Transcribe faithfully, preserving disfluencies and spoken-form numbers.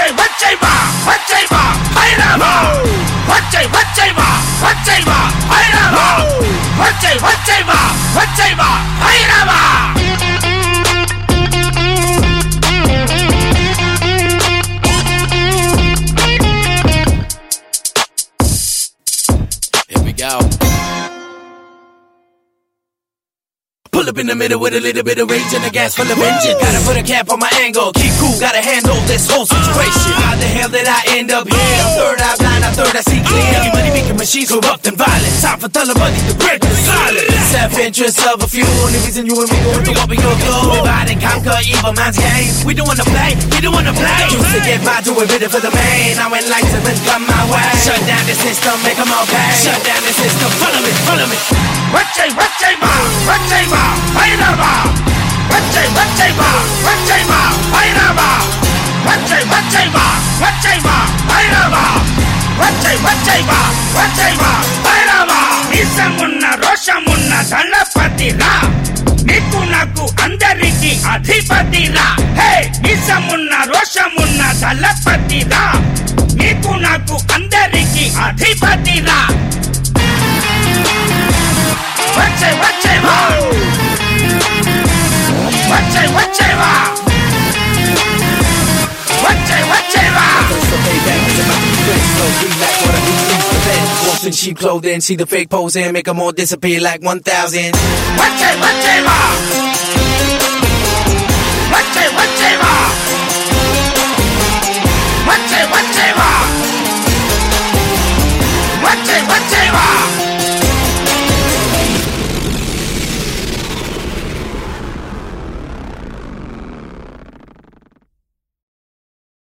వచ్చై వచ్చై వా వచ్చై వా హైరావా వచ్చై వచ్చై వా వచ్చై వా హైరావా వచ్చై వచ్చై వా వచ్చై వా హైరావా Here we go. Pull up in the middle with a little bit of rage and a gas full of engine. Gotta put a cap on my angle, keep cool, gotta handle this whole situation. How the hell did I end up here? I'm third eye blind, I'm third I see clear. Every money making machines corrupt and violent. Time for Talabani to break the silence. Self-interest of a few, only reason you and me going to what we go through. Divide and conquer evil man's game. We don't wanna play, we don't wanna play. Used to get by, do it better for the main. Now when lights have been come my way. Shut down the system, make them all pay. Shut down the system, follow me, follow me. వచ్చై వచ్చై వా వచ్చై వా హైరావా వచ్చై వచ్చై వా వచ్చై వా హైరావా వచ్చై వచ్చై వా వచ్చై వా హైరావా వచ్చై వచ్చై వా వచ్చై వా హైరావా నిజమున్న రోషమున్న దళపతిరా నీకు నాకు అందరికి అధిపతిరా హే నిజమున్న రోషమున్న దళపతిరా నీకు నాకు అందరికి అధిపతిరా వచ్చై వచ్చై వా వచ్చై వచ్చై వా వచ్చై వచ్చై వా Once in cheap clothing, see the fake pose and make them all disappear like one thousand. వచ్చై వచ్చై వా